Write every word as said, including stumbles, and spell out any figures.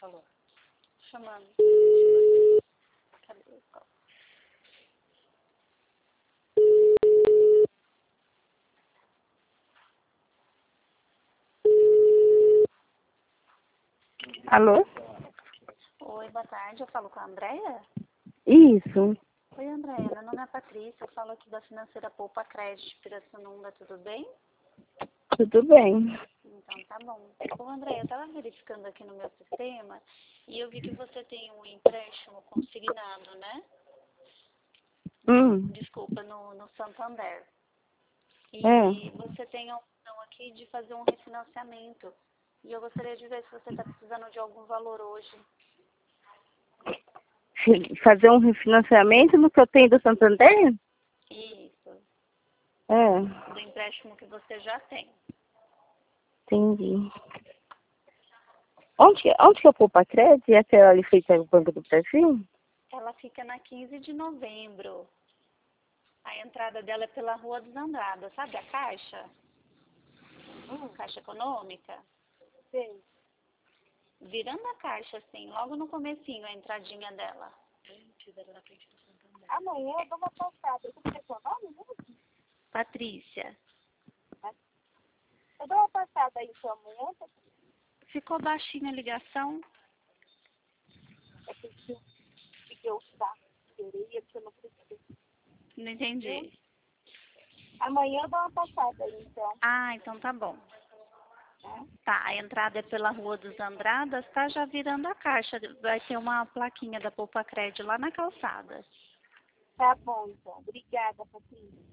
Falou. Chamando. Cadê o copo? Alô? Oi, boa tarde. Eu falo com a Andréia? Isso. Oi, Andréia. Meu nome é Patrícia. Eu falo aqui da financeira Poupa Crédito Pirassununga. Tudo bem? Tudo bem. Então tá bom. Ô, Andréia, eu estava verificando aqui no meu sistema e eu vi que você tem um empréstimo consignado, né? Hum. Desculpa, no, no Santander. E É. você tem a opção aqui de fazer um refinanciamento. E eu gostaria de ver se você está precisando de algum valor hoje. Fazer um refinanciamento no que eu tenho do Santander? Isso. É. Do empréstimo que você já tem. Entendi. Onde, que- onde que eu Poupa Crédito? E aquela ali feita no Banco do Brasil? Ela fica na quinze de novembro. A entrada dela é pela Rua dos Andradas. Sabe a Caixa? Hum, Caixa Econômica? sei. Virando a Caixa, assim, logo no comecinho, a entradinha dela. Gente, dela na frente do Santander. Amanhã eu dou uma passada. Como é seu nome mesmo? Patrícia, Eu dou uma passada aí então amanhã. ficou baixinha a ligação? É porque eu fiquei o saco. Queria que eu não preciso. Não entendi. Amanhã eu dou uma passada aí então. Ah, então tá bom. Né? Tá, a entrada é pela Rua dos Andradas, tá já virando a Caixa. Vai ter uma plaquinha da Poupa Crédito lá na calçada. Tá bom então. Obrigada, Patrícia.